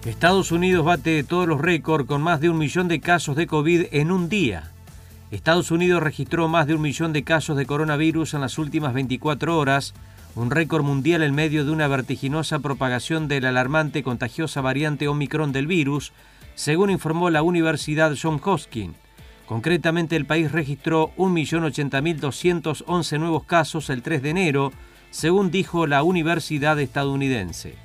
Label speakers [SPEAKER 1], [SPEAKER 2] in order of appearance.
[SPEAKER 1] Estados Unidos bate todos los récords con más de 1 millón de casos de COVID en un día. Estados Unidos registró más de 1 millón de casos de coronavirus en las últimas 24 horas, un récord mundial en medio de una vertiginosa propagación de la alarmante contagiosa variante Omicron del virus, según informó la Universidad Johns Hopkins. Concretamente, el país registró 1.080.211 nuevos casos el 3 de enero, según dijo la universidad estadounidense.